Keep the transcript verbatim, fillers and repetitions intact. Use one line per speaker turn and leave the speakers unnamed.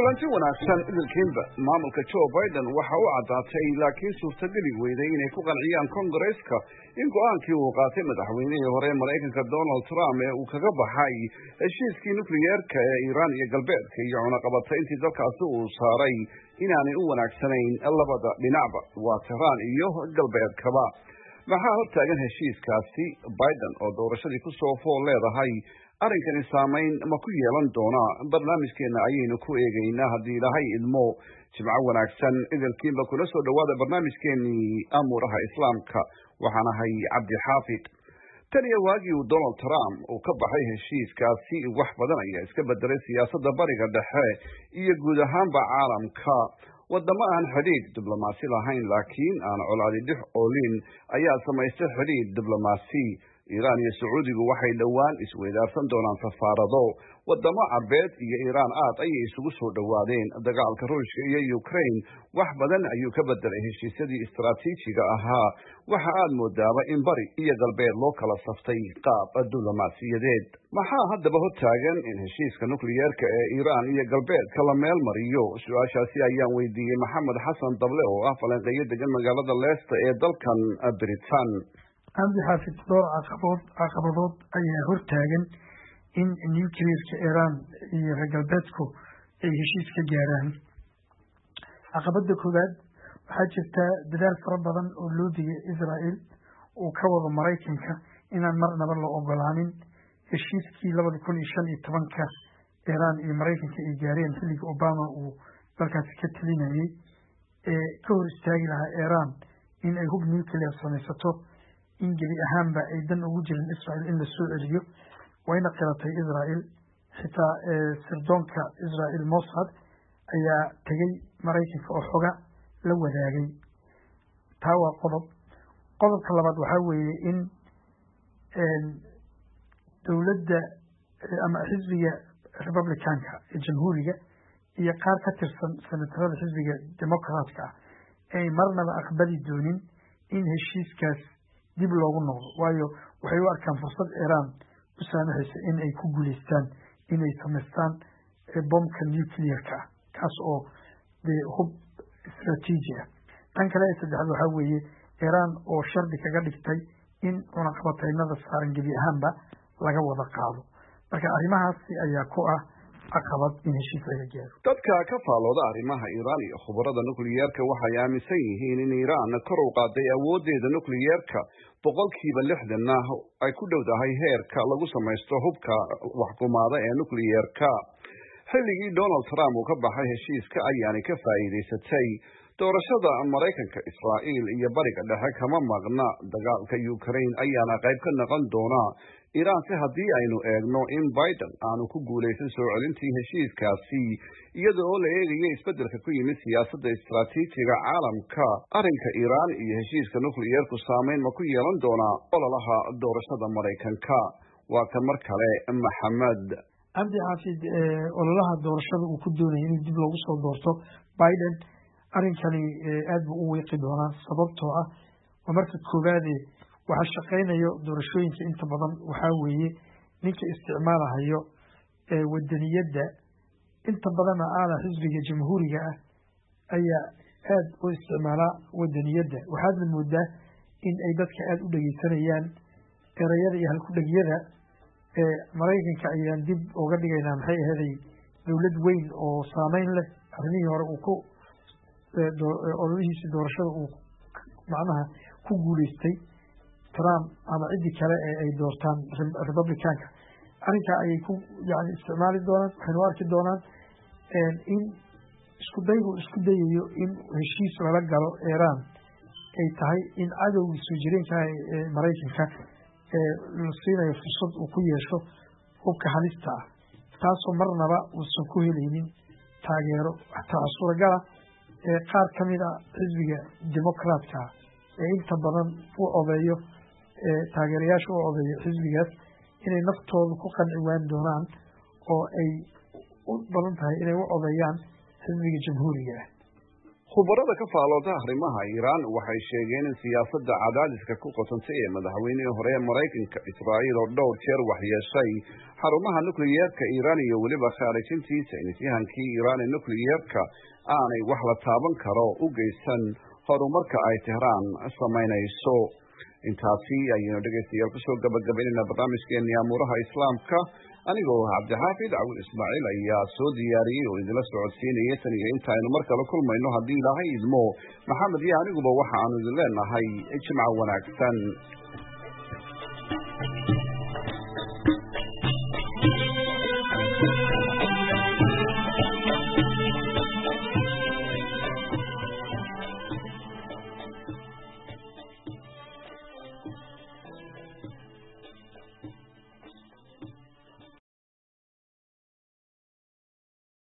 kulanti wanaagsan idilkiinba maamulka Joe Biden waxa uu cadaatay laakiin suurtageli weyday inay ku qanciyaan Congress-ka in go'aankii uu qaatay madaxweynihii hore Mareykanka Donald Trump ee uu kaga baxay heshiiskii nukliyeerka ee Iran iyo galbeedka iyo cunaqabatayntii dalkaasi uu saaray inaanay u wanaagsanayn labada dhinacba waa Tehran iyo galbeedkaba maxaa hortaagan heshiiskaasi Biden oo doorashadii ku soo fool leedahay arrinkani saameyn ma ku yeelan doona barnaamijkeena ayaynu ku eegaynaa haddii ilaahay idmo jimco wanaagsan idilkiinba kula soo dhawaada barnaamijkeenii amuuraha islaamka waxaan ahay cabdi xaafid tan iyo waagii uu Donald Trump uu ka baxay heshiiskaasi wax badan ayaa iska bedelay siyaasadda bariga dhexe iyo guud ahaanba caalamka wadamo aan xidhiidh diblomaasi lahayn laakiin aan colaadi dhex oolin ayaa samaystay xidhiidh diblomaasi Iran iyo Sacuudigu waxay dhawaan isweydaarsan doonaan safaarado wadamo Carbeed iyo Iran aad ayay isugu soo dhawaadeen dagaalka Ruushka iyo Ukraine wax badan ayuu ka bedelay heshiisyadii istiraatiijiga ahaa waxa aad moodaaba in bari iyo galbeed loo kala saftay qaab diblomaasiyadeed maxaa haddaba hortaagan in heshiiska nukliyeerka ee Iran iyo galbeedka la meel mariyo su'aashaasi ayaan weydiiyey Maxamed Xasan Dable oo ah falanqeeyo degan magaalada Leicester ee dalkan Britain
عندي حافظ دور عقبات عقبات أي هرتاجن إن نيوكلير كإيران يرجلبتكو أي هشيس كجاران عقبات دكوداد حاجة بدال فربضا ولودي إسرائيل وكوض مريكنك إن المرنا بالله أقلانين هشيس كي لابد يكون إشان يتبنك إيران مريكنك إيجارين تلك أوباما وبركات كتلين هي كور استاجلها إيران إن أيهوب نيوكلير صنيستو in gebi ahaanba ay dan ugu jirin Israel in la soo celiyo wayna qiratay Israel xitaa sirdoonka Israel Mossad ayaa tagay Mareykanka oo xoga la wadaagay taa waa qodob qodobka labaad waxa weeye in dawladda ama xisbiga Republicanka ee jamhuuriga iyo qaar ka tirsan senatarada xisbiga Democratka ay marnaba aqbali doonin in heshiiskaas dib loogu noqdo waayo waxay u arkaan fursad Iran u saamaxaysa in ay ku guuleystaan inay samaystaan bombka nuclear-ka kaas oo dee hub istiraatiiji ah tan kale ee saddexaad waxaa weeye Iran oo shardi kaga dhigtay in cunaqabataynada saaran gebi ahaanba laga wada qaado marka arrimahaasi ayaa ku ah caqabad in heshiis laga gaaro
dadka ka faalooda arrimaha Iran iyo khubarada nukliyeerka waxay aaminsan yihiin in Iran kor u qaaday awoodeeda nukliyeerka boqolkiiba lixdan ay ku dhowdahay heerka lagu samaysto hubka waxkumaada ee nukliyeerka xilligii Donald Trump uu ka baxay heshiiska ayaanay ka faa'iideysatay doorashada Mareykanka Israa'iil iyo bariga dhexe kama maqna dagaalka Ukraine ayaana qayb ka noqon doona Iran si haddii aynu eegno in Biden aanu ku guuleysan soo celintii heshiiskaasi iyadoo la eegayo isbedelka ku yimid siyaasadda istiraatiijiga caalamka arrinka Iran iyo heshiiska nukliyeerku saameyn ma ku yeelan doonaa ololaha doorashada Mareykanka waa kan mar kale Maxamed
Abdi Xaafid ololaha doorashada uu ku doonayay in dib loogu soo doorto Biden arrinkani aad buu u weeqi doonaa sababtoo ah marka koobaad waxa shaqeynayo doorashooyinka inta badan waxa weeye ninka isticmaalahayo ee wadaniyada inta badan aala xisbiga jamhuuriga ah ayaa aad u isticmaala wadaniyada waxaad moodaa in ay dadka aad u dhageysanayaan erayada iyo halku dhagiyada ee Mareykanka ayaan dib uga dhigaynaa maxay ahaday dawlad weyn oo saameyn leh arrimihii hore uu ku ololihiisa doorashada uu macnaha ku guuleystay Trump ama cidii kale ee ay doortaan Republicanka arrinka ayay ku yaani isticmaali doonaan waxay arki doonaan in isku daygu isku dayayo in heshiis lala galo Iran ay tahay in cadowga soo jireenka ee Mareykanka ee la siinayo fursad uu ku yeesho hubka halista ah taasoo marnaba uusan ku helaynin taageero xataa suuragala ee qaar ka mid ah xisbiga Democratka ee inta badan u odeeyo ee taageerayaasha u odeeyo xisbigaas inay naftooda ku qanciyaan doonaan oo ay u badan tahay inay u odeeyaan xisbiga jamhuuriga
khubarada ka faalooda arrimaha Iiraan waxay sheegeen in siyaasadda cadaadiska ku qotantay ee madaxweynihii hore ee Mareykanka Israa'iil oo dhowr jeer waxyeeshay xarumaha nukliyeerka Iiraan iyo weliba khaarijintiisa intihankii Iiraan ee nukliyeerka aanay wax la taaban karo u geysan horumarka ay Tehraan samaynayso. intaasi ayaynu dhegeystayaal kusoo gabagabaynayna barnaamijkeennii amuuraha islaamka anigoo cabdixaafid cawil ismaaciil ayaa soo diyaariyey oo idinla socodsiinayay tan iyo intaaynu mar kale kulmayno haddii ilaahay idmo maxamed iyo aniguba waxa aanu idin leenahay jimco wanaagsan.